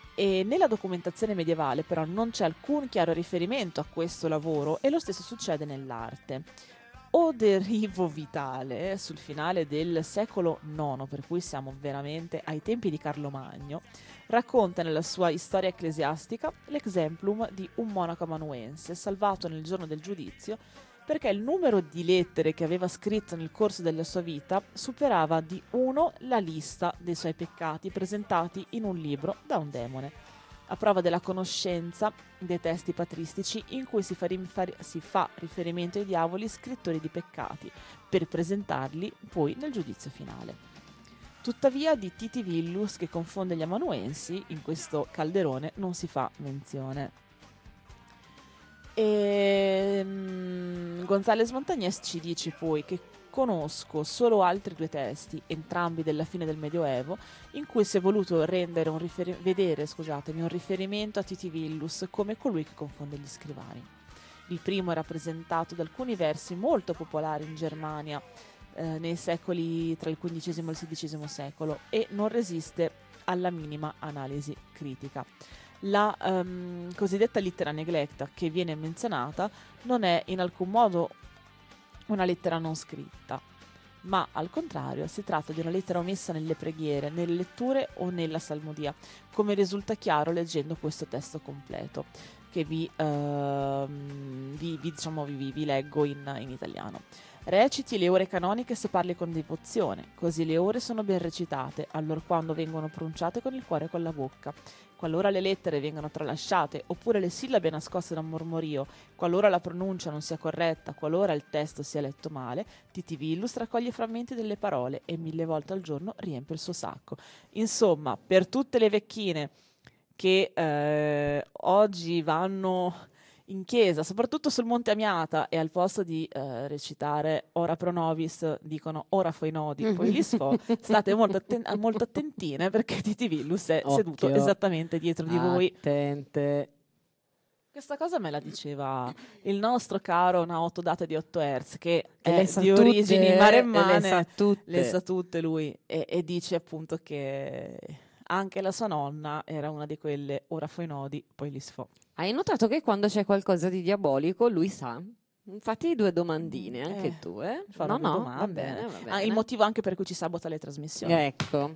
Speaker 2: E nella documentazione medievale però non c'è alcun chiaro riferimento a questo lavoro e lo stesso succede nell'arte. Oderivo Vitale, sul finale del secolo IX, per cui siamo veramente ai tempi di Carlo Magno, racconta nella sua Storia ecclesiastica l'exemplum di un monaco amanuense salvato nel giorno del giudizio perché il numero di lettere che aveva scritto nel corso della sua vita superava di 1 la lista dei suoi peccati presentati in un libro da un demone, a prova della conoscenza dei testi patristici in cui si fa riferimento ai diavoli scrittori di peccati, per presentarli poi nel giudizio finale. Tuttavia di Titi Villus, che confonde gli amanuensi, in questo calderone non si fa menzione. González Montañés ci dice poi che conosco solo altri 2 testi, entrambi della fine del Medioevo, in cui si è voluto rendere un riferimento a Titi Villus come colui che confonde gli scrivani. Il primo è rappresentato da alcuni versi molto popolari in Germania nei secoli tra il XV e il XVI secolo e non resiste alla minima analisi critica. La cosiddetta littera neglecta che viene menzionata non è in alcun modo una lettera non scritta, ma al contrario si tratta di una lettera omessa nelle preghiere, nelle letture o nella salmodia, come risulta chiaro leggendo questo testo completo che vi leggo in italiano. Reciti le ore canoniche se parli con devozione, così le ore sono ben recitate, allorquando vengono pronunciate con il cuore e con la bocca. Qualora le lettere vengano tralasciate, oppure le sillabe nascoste da un mormorio, qualora la pronuncia non sia corretta, qualora il testo sia letto male, Titi Villus raccoglie frammenti delle parole e 1000 volte al giorno riempie il suo sacco. Insomma, per tutte le vecchine che oggi vanno in chiesa, soprattutto sul Monte Amiata, e al posto di recitare Ora pro nobis dicono Ora foi nodi, poi li sfo, state molto attentine perché Titi Villus è seduto esattamente dietro di voi.
Speaker 3: Attente.
Speaker 2: Questa cosa me la diceva il nostro caro Naoto Date di 8 Hz, che
Speaker 3: E
Speaker 2: è
Speaker 3: le sa
Speaker 2: di
Speaker 3: tutte,
Speaker 2: origini maremmane,
Speaker 3: le sa tutte
Speaker 2: lui, e dice appunto che anche la sua nonna era una di quelle Ora foi nodi, poi li sfo.
Speaker 3: Hai notato che quando c'è qualcosa di diabolico lui sa? Infatti 2 domandine, anche tu, eh?
Speaker 2: Farò
Speaker 3: No,
Speaker 2: 2
Speaker 3: va
Speaker 2: domande.
Speaker 3: bene, va bene.
Speaker 2: Il motivo anche per cui ci sabota le trasmissioni.
Speaker 3: Ecco.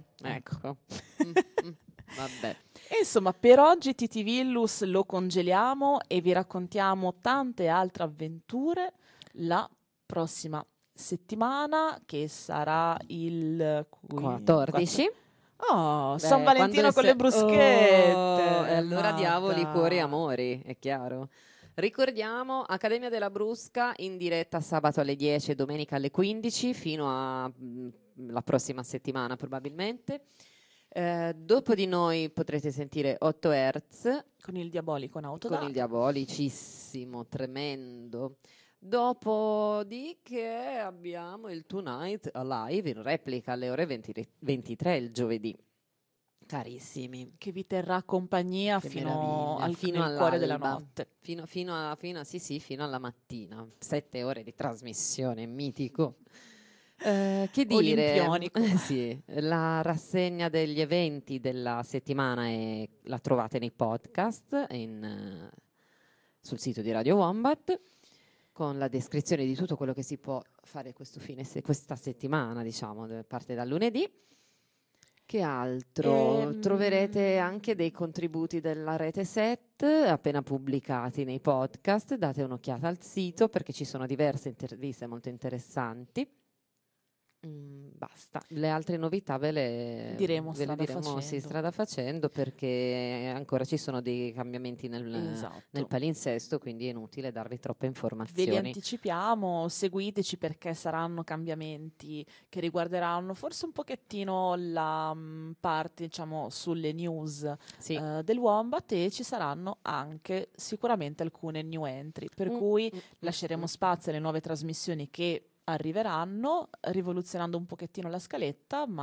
Speaker 3: Vabbè.
Speaker 2: E insomma, per oggi Titi Villus lo congeliamo e vi raccontiamo tante altre avventure la prossima settimana, che sarà il
Speaker 3: 14.
Speaker 2: Oh,
Speaker 3: Beh,
Speaker 2: San Valentino con le bruschette.
Speaker 3: E allora
Speaker 2: Ma
Speaker 3: diavoli,
Speaker 2: dai.
Speaker 3: cuori e amori, è chiaro. Ricordiamo Accademia della Brusca in diretta sabato alle 10 e domenica alle 15 fino a la prossima settimana probabilmente. Dopo di noi potrete sentire 8 Hz
Speaker 2: Con il diabolico Naoto
Speaker 3: con
Speaker 2: Date.
Speaker 3: il diabolicissimo, tremendo. Dopodiché abbiamo il Tonight Alive in replica alle ore 23 il giovedì. Carissimi.
Speaker 2: Che vi terrà compagnia
Speaker 3: Che
Speaker 2: fino
Speaker 3: meraviglia,
Speaker 2: al cuore della
Speaker 3: all'alba.
Speaker 2: notte.
Speaker 3: Fino alla mattina. 7 ore di trasmissione, mitico. Che dire?
Speaker 2: Olimpionico.
Speaker 3: Sì, la rassegna degli eventi della settimana la trovate nei podcast sul sito di Radio Wombat, con la descrizione di tutto quello che si può fare questa settimana, diciamo, parte dal lunedì. Che altro? Troverete anche dei contributi della Rete 7 appena pubblicati nei podcast. Date un'occhiata al sito perché ci sono diverse interviste molto interessanti. Basta, le altre novità ve le
Speaker 2: diremo
Speaker 3: strada facendo, perché ancora ci sono dei cambiamenti nel palinsesto, quindi è inutile darvi troppe informazioni.
Speaker 2: Ve li anticipiamo, seguiteci perché saranno cambiamenti che riguarderanno forse un pochettino la parte, diciamo, sulle news del Wombat, e ci saranno anche sicuramente alcune new entry, per cui lasceremo spazio alle nuove trasmissioni che arriveranno, rivoluzionando un pochettino la scaletta, ma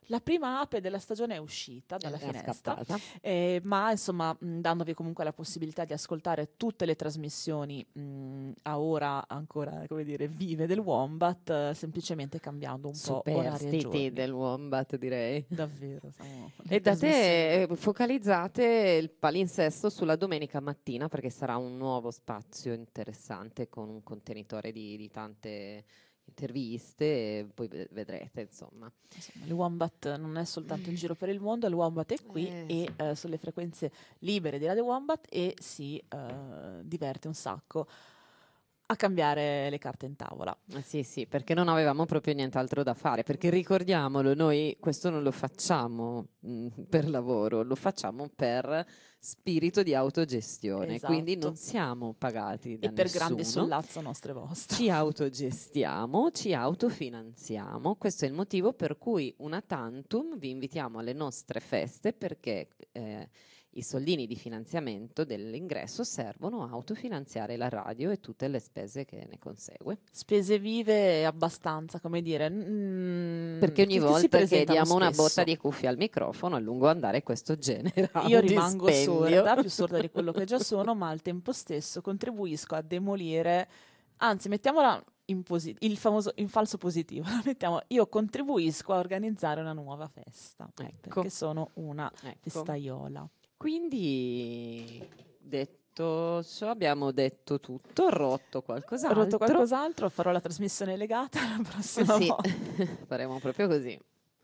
Speaker 2: La prima ape della stagione è uscita dalla
Speaker 3: È
Speaker 2: finestra,
Speaker 3: scappata.
Speaker 2: ma insomma dandovi comunque la possibilità di ascoltare tutte le trasmissioni a ora ancora, come dire, vive del Wombat, semplicemente cambiando un po' orari e
Speaker 3: Superstiti
Speaker 2: giorni.
Speaker 3: del Wombat, direi.
Speaker 2: Davvero. siamo
Speaker 3: E da
Speaker 2: trasmissioni.
Speaker 3: te focalizzate il palinsesto sulla domenica mattina perché sarà un nuovo spazio interessante con un contenitore di tante interviste e poi vedrete, insomma.
Speaker 2: Insomma, il Wombat non è soltanto in giro per il mondo, il Wombat è qui e sulle frequenze libere di Radio Wombat e si diverte un sacco a cambiare le carte in tavola.
Speaker 3: Sì, sì, perché non avevamo proprio nient'altro da fare, perché ricordiamolo, noi questo non lo facciamo per lavoro, lo facciamo per spirito di autogestione, quindi non siamo pagati da
Speaker 2: E per
Speaker 3: nessuno.
Speaker 2: grande sollazzo nostre vostre.
Speaker 3: Ci autogestiamo, ci autofinanziamo. Questo è il motivo per cui una tantum vi invitiamo alle nostre feste perché i soldini di finanziamento dell'ingresso servono a autofinanziare la radio e tutte le spese che ne consegue.
Speaker 2: Spese vive abbastanza, come dire.
Speaker 3: Perché ogni
Speaker 2: che si
Speaker 3: volta che
Speaker 2: presentano
Speaker 3: diamo una
Speaker 2: spesso.
Speaker 3: botta di cuffia al microfono, a lungo andare questo genera
Speaker 2: Io
Speaker 3: un
Speaker 2: rimango
Speaker 3: dispendio.
Speaker 2: sorda, più sorda di quello che già sono, ma al tempo stesso contribuisco a demolire, anzi mettiamola in falso positivo, la mettiamo, io contribuisco a organizzare una nuova festa, perché sono una festaiola.
Speaker 3: Quindi, detto ciò, abbiamo detto tutto, rotto qualcos'altro.
Speaker 2: Rotto qualcos'altro, farò la trasmissione legata la prossima
Speaker 3: Sì,
Speaker 2: volta.
Speaker 3: faremo proprio così.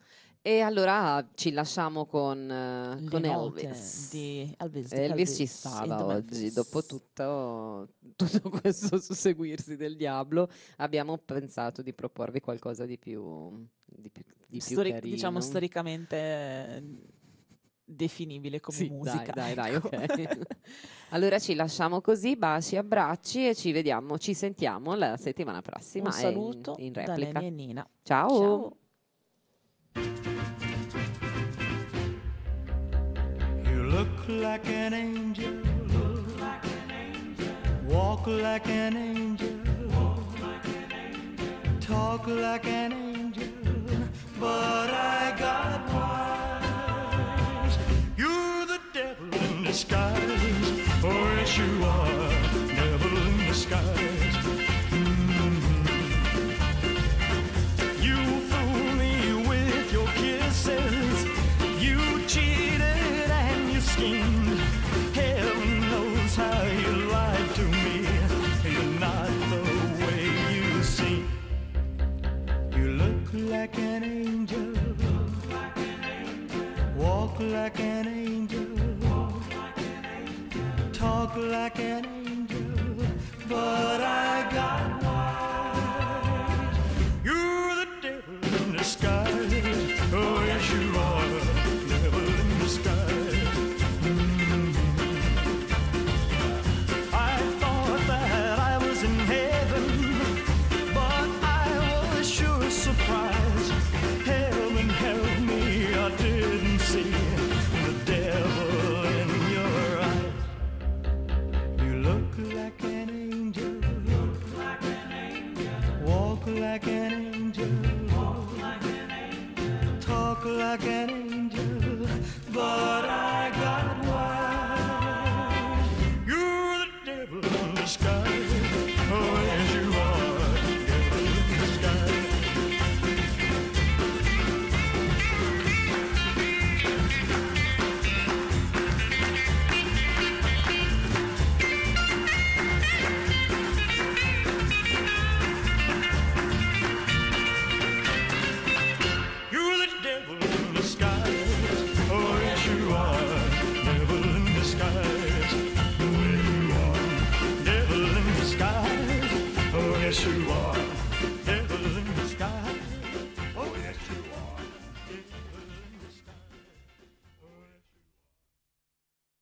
Speaker 3: E allora ci lasciamo con
Speaker 2: Le note
Speaker 3: Elvis.
Speaker 2: di Elvis,
Speaker 3: Elvis ci
Speaker 2: in
Speaker 3: stava
Speaker 2: the
Speaker 3: oggi,
Speaker 2: Memphis.
Speaker 3: dopo tutto questo susseguirsi del diavolo, abbiamo pensato di proporvi qualcosa di più carino.
Speaker 2: Diciamo storicamente definibile come
Speaker 3: Sì,
Speaker 2: musica.
Speaker 3: dai,
Speaker 2: ecco.
Speaker 3: ok. Allora ci lasciamo così, baci, abbracci e ci sentiamo la settimana prossima.
Speaker 2: Un saluto
Speaker 3: in
Speaker 2: da
Speaker 3: replica.
Speaker 2: Leni e Nina.
Speaker 3: Ciao.
Speaker 2: Ciao.
Speaker 4: You look like an angel. Walk like an angel. Talk like an angel. But I got wise. You're the devil in disguise. Oh, yes, you are. Devil in disguise. You fool me with your kisses. You cheated and you schemed. Heaven knows how you lied to me. You're not the way you seem. You look like an angel. Walk like an angel. Talk like an angel. But I